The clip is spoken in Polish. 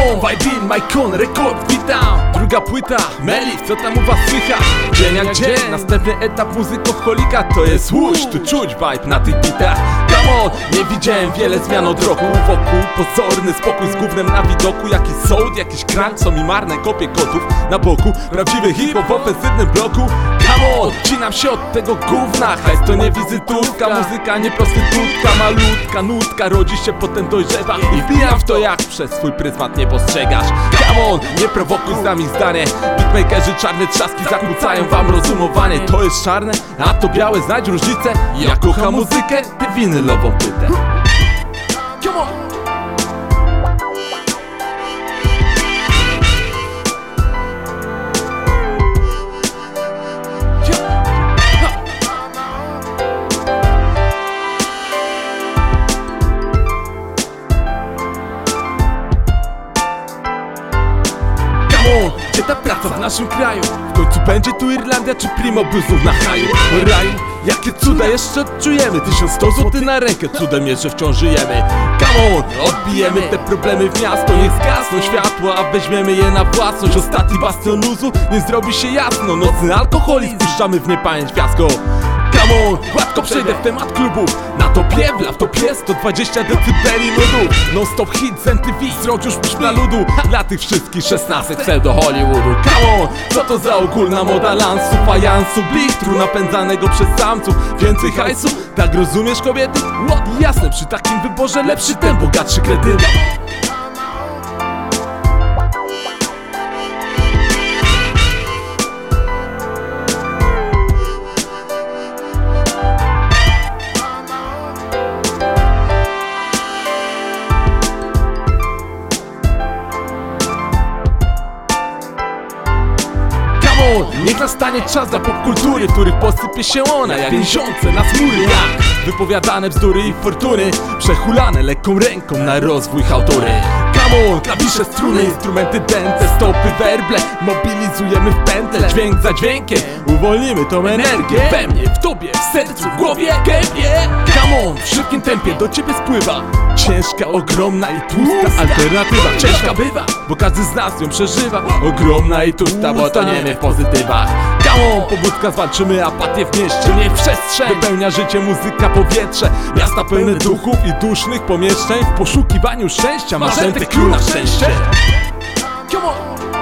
on, Vibin, Majkon, rekord, witam. Druga płyta, Melif, co tam u was słychać? Dzień jak dzień, następny etap muzykoholika. To jest łuś, tu czuć vibe na tych bitach. Come on, nie widziałem wiele zmian od roku. Wokół pozorny spokój z gównem na widoku. Jakiś sołd, jakiś krank, co mi marne kopie kotów na boku. Prawdziwy hip-hop w ofensywnym bloku. Come on, cinam się od tego gówna. Hajs to nie wizytówka, muzyka nie prostytutka. Malutka nutka rodzi się, potem dojrzewa i wbijam w to, jak przez swój pryzmat nie postrzegasz. Come on, nie prowokuj z nami zdanie. Beatmakerzy czarne trzaski zakłócają wam rozumowanie. To jest czarne, a to białe, znajdź różnicę. Ja kocham muzykę, ty winylową płytę. Come on! Gdzie ta praca w naszym kraju? W końcu będzie tu Irlandia czy Primo Bluesów na haju? O raju, jakie cuda jeszcze odczujemy. 1100 zł na rękę, cudem jest, że wciąż żyjemy. Come on, odbijemy te problemy w miasto. Niech zgasną światła, a weźmiemy je na własność. Ostatni bastion luzu, nie zrobi się jasno. Nocny alkoholizm, puszczamy w niepamięć fiasko. Come on, gładko przejdę w temat klubów. Na topie, w topie 120 decybeli nudu. Non stop hit z MTV, zroć już na ludu. Dla tych wszystkich 16 pseudo Hollywoodu. Come on, co to za ogólna moda lansu, fajansu, blichtru napędzanego przez samców. Więcej hajsu, tak rozumiesz kobiety? What? Jasne, przy takim wyborze lepszy ten bogatszy kretyn. Niech nastanie czas dla popkultury, w których posypie się ona jak więziące na chmury. Jak wypowiadane bzdury i fortuny, przehulane lekką ręką na rozwój hałtury. Come on, klawisze, struny, instrumenty dęte, stopy, werble, mobilizujemy w pętle. Dźwięk za dźwiękiem, uwolnimy tą energię. We mnie, w tobie, w sercu, w głowie, gębie. Come on, w szybkim tempie do ciebie spływa ciężka, ogromna i tłusta alternatywa. Ciężka bywa, bo każdy z nas ją przeżywa. Ogromna i tłusta, bo to nie my w pozytywach. Come on, pobudka, zwalczymy apatię w mieście. Niech przestrzeń wypełnia życie, muzyka, powietrze. Miasta pełne duchów i dusznych pomieszczeń. W poszukiwaniu szczęścia, marzętek król na szczęście. Come on!